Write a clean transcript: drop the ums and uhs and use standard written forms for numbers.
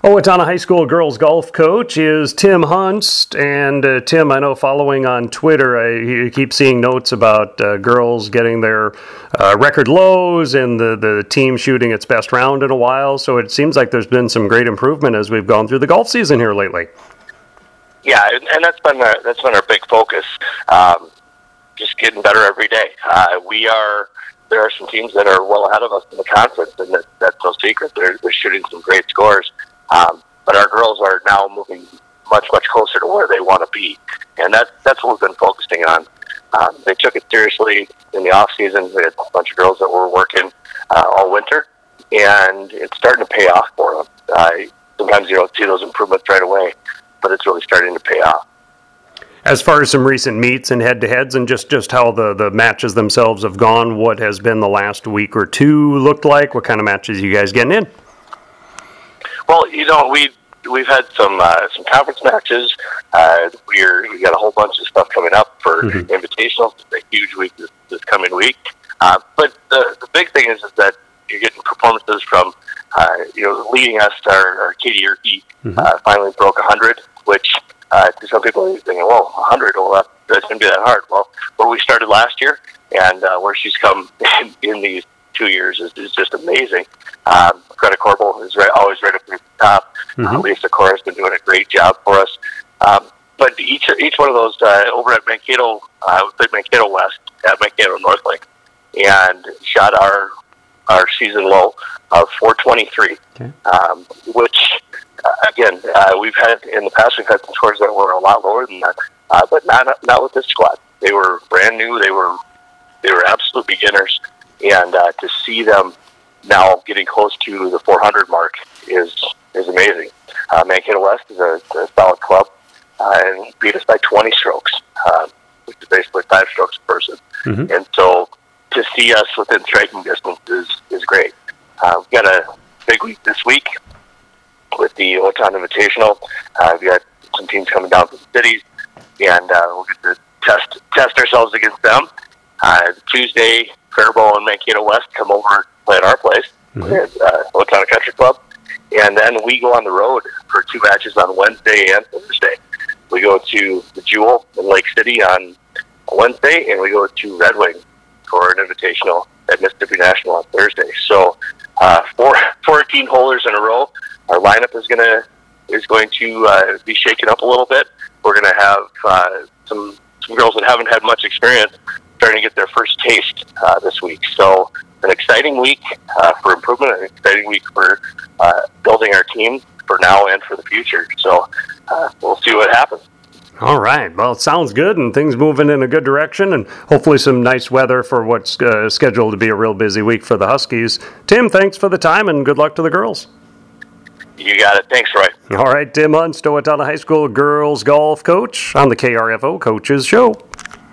Owatonna High School girls golf coach is Tim Hunst. And Tim, I know following on Twitter, you keep seeing notes about girls getting their record lows and the team shooting its best round in a while. So it seems like there's been some great improvement as we've gone through the golf season here lately. Yeah, and that's been our big focus. Just getting better every day. There are some teams that are well ahead of us in the conference, and that's no secret. They're shooting some great scores. But our girls are now moving much closer to where they want to be, and that's what we've been focusing on. They took it seriously in the off season. We had a bunch of girls that were working all winter, and it's starting to pay off for them. Sometimes you don't see those improvements right away, but it's really starting to pay off. As far as some recent meets and head-to-heads and just how the matches themselves have gone, what has been the last week or two looked like? What kind of matches are you guys getting in? Well, we've had some conference matches. We got a whole bunch of stuff coming up for invitationals. It's a huge week this coming week. But the big thing is that you're getting performances from leading us. Our Katie Yerke finally broke 100, which to some people are thinking, well, 100, well, that's going to be that hard. Well, where we started last year and where she's come in these 2 years is just amazing. Greta Corbel is always right up at the top. Lisa Cora has been doing a great job for us. But each one of those over at Mankato, we played Mankato West at Mankato Northlake, and shot our season low of 423, which again we've had in the past. We've had some scores that were a lot lower than that, but not with this squad. They were brand new. They were absolute beginners, and to see them now getting close to the 400 mark is amazing. Mankato West is a solid club, and beat us by 20 strokes, which is basically 5 strokes per person. And so to see us within striking distance is great. We've got a big week this week with the Owatonna Invitational. We've got some teams coming down from the cities, and we'll get to test ourselves against them. Tuesday, Faribault and Mankato West come over and play at our place at Owatonna Country Club. And then we go on the road for 2 matches on Wednesday and Thursday. We go to the Jewel in Lake City on Wednesday, and we go to Red Wing for an invitational at Mississippi National on Thursday. So 14 holers in a row. Our lineup is going to be shaken up a little bit. We're going to have some girls that haven't had much experience starting to get their first taste this week. So an exciting week for improvement, an exciting week for building our team for now and for the future. So we'll see what happens. All right. Well, it sounds good, and things moving in a good direction, and hopefully some nice weather for what's scheduled to be a real busy week for the Huskies. Tim, thanks for the time, and good luck to the girls. You got it. Thanks, Roy. All right, Tim Hunst, Owatonna High School girls golf coach on the KRFO Coaches Show.